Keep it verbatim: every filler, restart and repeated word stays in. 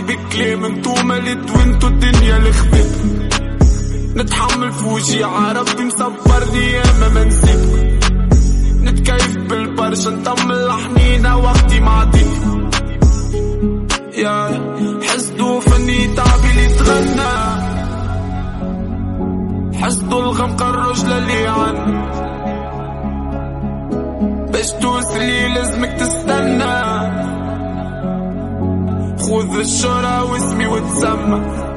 بكلام انتو ملت وانتو الدنيا لخبت. نتحمل في وجيعة ربي مصبرني ياما منسيت. نتكيف بالبرشا نطمل لحنينا وقتي معديك. يا حسدو فني تعبي اللي تغنى، حسدو الغمقة الرجلة اللي عنا، باش توصلي لازمك تستنى. خذ الشهرة واسمي وتسمى.